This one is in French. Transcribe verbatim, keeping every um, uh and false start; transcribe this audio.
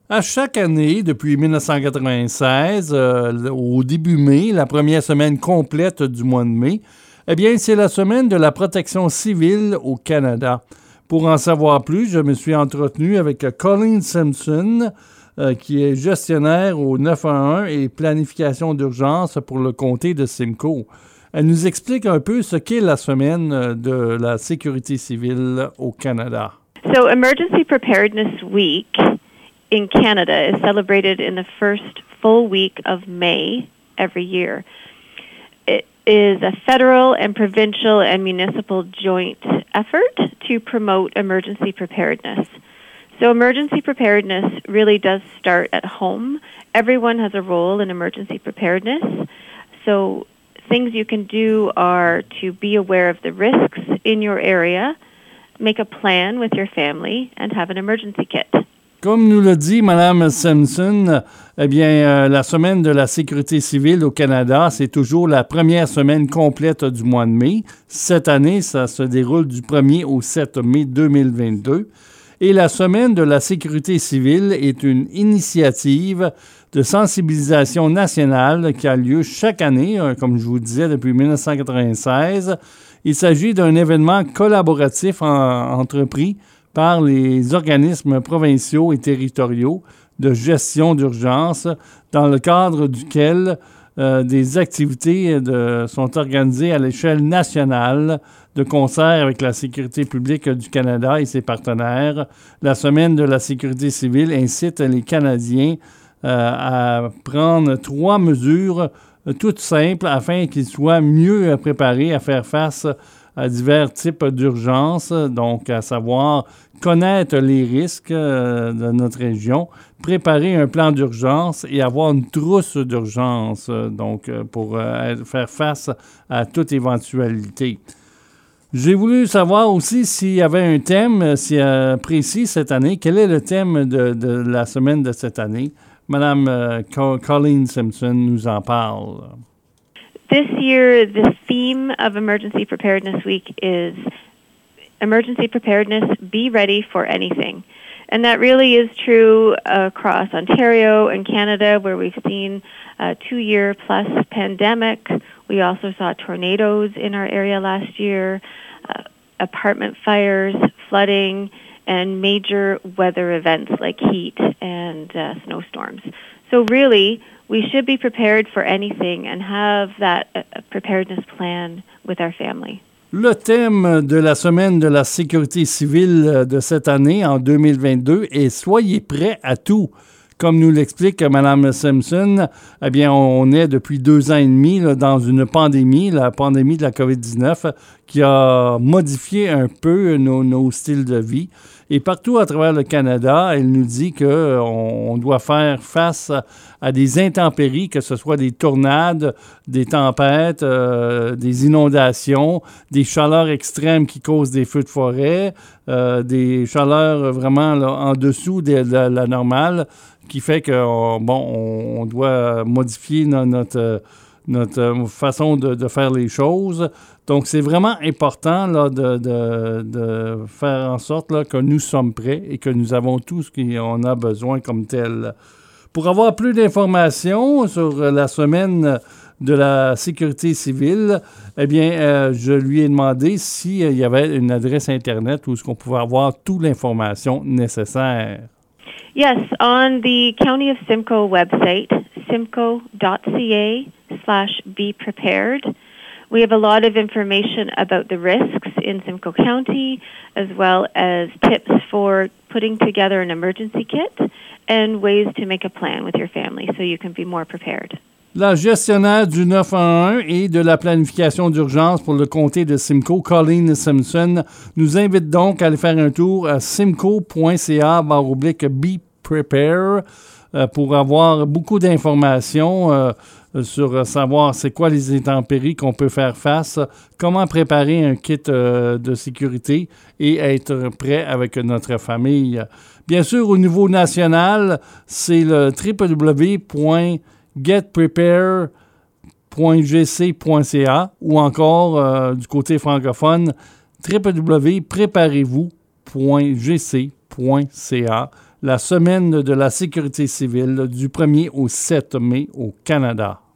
À chaque année, depuis dix-neuf cent quatre-vingt-seize, euh, au début mai, la première semaine complète du mois de mai, eh bien, c'est la semaine de la protection civile au Canada. Pour en savoir plus, je me suis entretenu avec Colleen Simpson, euh, qui est gestionnaire au neuf un un et planification d'urgence pour le comté de Simcoe. Elle nous explique un peu ce qu'est la semaine de la sécurité civile au Canada. So, Emergency Preparedness Week in Canada is celebrated in the first full week of May every year. It is a federal and provincial and municipal joint effort to promote emergency preparedness. So emergency preparedness really does start at home. Everyone has a role in emergency preparedness. So things you can do are to be aware of the risks in your area, make a plan with your family, and have an emergency kit. Comme nous l'a dit Mme Simpson, eh bien, euh, la semaine de la sécurité civile au Canada, c'est toujours la première semaine complète du mois de mai. Cette année, ça se déroule du premier au sept mai deux mille vingt-deux. Et la semaine de la sécurité civile est une initiative de sensibilisation nationale qui a lieu chaque année, euh, comme je vous disais, depuis dix-neuf cent quatre-vingt-seize. Il s'agit d'un événement collaboratif en, entrepris par les organismes provinciaux et territoriaux de gestion d'urgence, dans le cadre duquel euh, des activités de, sont organisées à l'échelle nationale de concert avec la sécurité publique du Canada et ses partenaires. La Semaine de la sécurité civile incite les Canadiens euh, à prendre trois mesures euh, toutes simples afin qu'ils soient mieux préparés à faire face à divers types d'urgences, donc à savoir connaître les risques euh, de notre région, préparer un plan d'urgence et avoir une trousse d'urgence, euh, donc euh, pour euh, faire face à toute éventualité. J'ai voulu savoir aussi s'il y avait un thème si, euh, précis cette année. Quel est le thème de, de la semaine de cette année? Madame euh, Colleen Simpson nous en parle. This year, the theme of Emergency Preparedness Week is Emergency Preparedness, Be Ready for Anything. And that really is true across Ontario and Canada, where we've seen a two-year-plus pandemic. We also saw tornadoes in our area last year, uh, apartment fires, flooding, and major weather events like heat and uh, snowstorms. So really, we should be prepared for anything and have that uh, preparedness plan with our family. Le thème de la Semaine de la sécurité civile de cette année, en deux mille vingt-deux, est « Soyez prêts à tout ». Comme nous l'explique Mme Simpson, eh bien, on est depuis deux ans et demi là, dans une pandémie, la pandémie de la covid dix-neuf, qui a modifié un peu nos, nos styles de vie. Et partout à travers le Canada, elle nous dit qu'on doit faire face à, à des intempéries, que ce soit des tornades, des tempêtes, euh, des inondations, des chaleurs extrêmes qui causent des feux de forêt, euh, des chaleurs vraiment là, en dessous de, de la, la normale, qui fait qu'on bon, on doit modifier no, notre, notre façon de, de faire les choses. Donc, c'est vraiment important là, de, de, de faire en sorte là, que nous sommes prêts et que nous avons tout ce qu'on a besoin comme tel. Pour avoir plus d'informations sur la semaine de la sécurité civile, eh bien, euh, je lui ai demandé s'il euh, y avait une adresse Internet où est-ce qu'on pouvait avoir toute l'information nécessaire. Yes, on the County of Simcoe website, simcoe.ca slash be prepared. We have a lot of information about the risks in Simcoe County, as well as tips for putting together an emergency kit and ways to make a plan with your family so you can be more prepared. La gestionnaire du neuf un un et de la planification d'urgence pour le comté de Simcoe, Colleen Simpson, nous invite donc à aller faire un tour à simcoe.ca barre oblique Be Prepare euh, pour avoir beaucoup d'informations euh, sur savoir c'est quoi les intempéries qu'on peut faire face, comment préparer un kit euh, de sécurité et être prêt avec notre famille. Bien sûr, au niveau national, c'est le w w w point get prepare point g c point c a ou encore euh, du côté francophone w w w point préparez vous point g c point c a. la semaine de la sécurité civile du premier au sept mai au Canada.